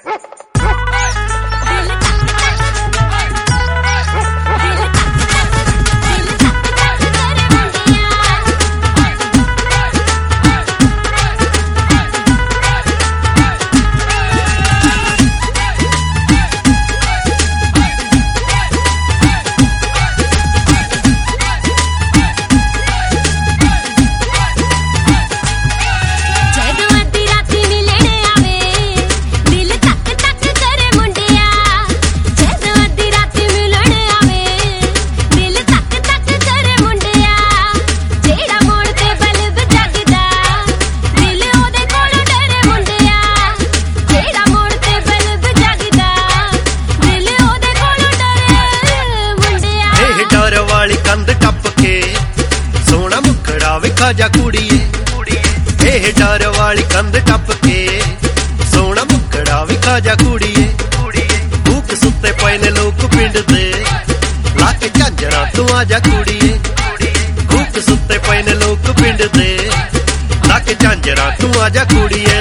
जा कुड़िए ਇਹ ਡਰ ਵਾਲੀ ਕੰਧ ਟੱਪ ਕੇ ਸੋਹਣਾ ਮੁਕੜਾ ਵਿਖਾ ਜਾ ਕੁੜੀਏ ਭੂਖ ਸੁੱਤੇ ਪਏ ਨੇ ਲੋਕ ਪਿੰਡ ਦੇ ਲਾ ਕੇ ਝਾਂਜਰਾਂ ਤੂੰ ਆ ਜਾ ਕੁੜੀਏ ਭੂਖ ਸੁੱਤੇ ਪਏ ਨੇ ਲੋਕ ਪਿੰਡ ਦੇ ਲਾ ਕੇ ਝਾਂਜਰਾਂ ਤੂੰ ਆ ਜਾ ਕੁੜੀਏ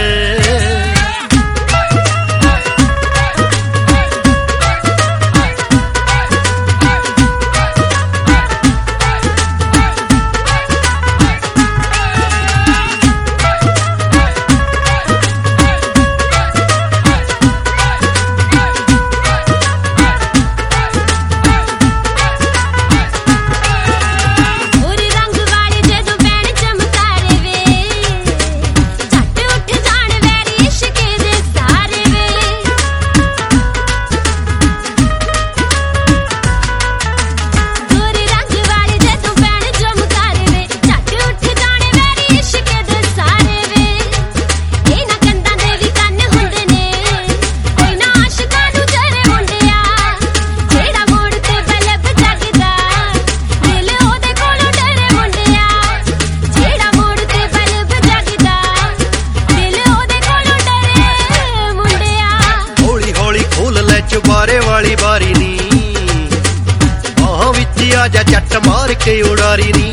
चुबारे वाली बारी नी वहां विच आजा चट मार के उड़ारी नी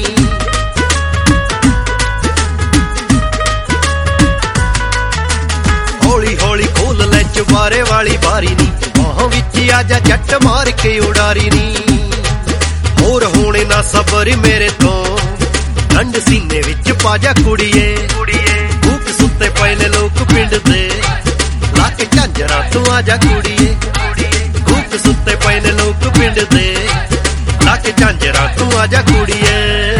हौली हौली खोल ले चुबारे वाली बारी नी वहां विच आजा चट मार के उड़ारी नी होर होने ना सबर मेरे तो ठंड सीने विच पाजा कुड़िए भूख सुते पए ने लोक पिंड दे ला के झांजरा तू आजा कुड़िए भूख सुते पए ने लोक पिंड दे ला के झांजरा तू आजा कुड़िए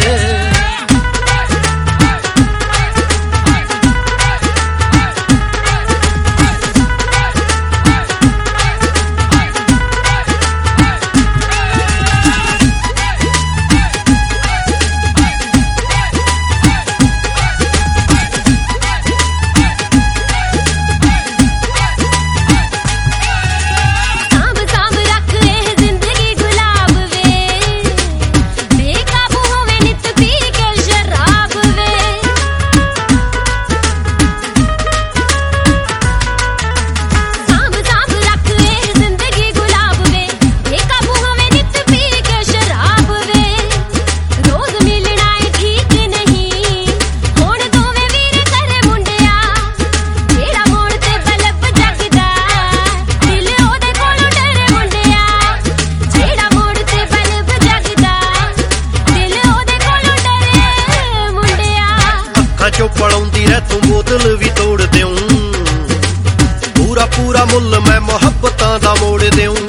चो पड़ौंदी रह तू बोतल भी तोड़ देऊं पूरा पूरा मुल मैं मोहब्बतां दा मोड़ देऊं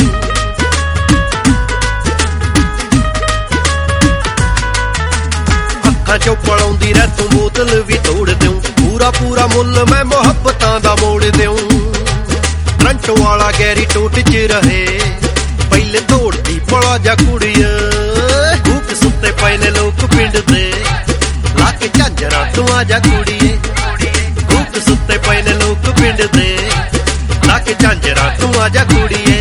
अखां चो पड़ौंदी रह तू बोतल भी तोड़ देऊं पूरा पूरा मुल मैं मोहब्बतां दा मोड़ देऊं करंट वाला गैरी टोट च रहे पहले तोड़दी पड़ा जा कुड़िए भूख सुते पए ने लोक पिंड दे ला के झांजरा तू आजा कुड़िए भूख सुते पए ने लोक पिंड दे ला के झांजरा तू आजा कुड़िए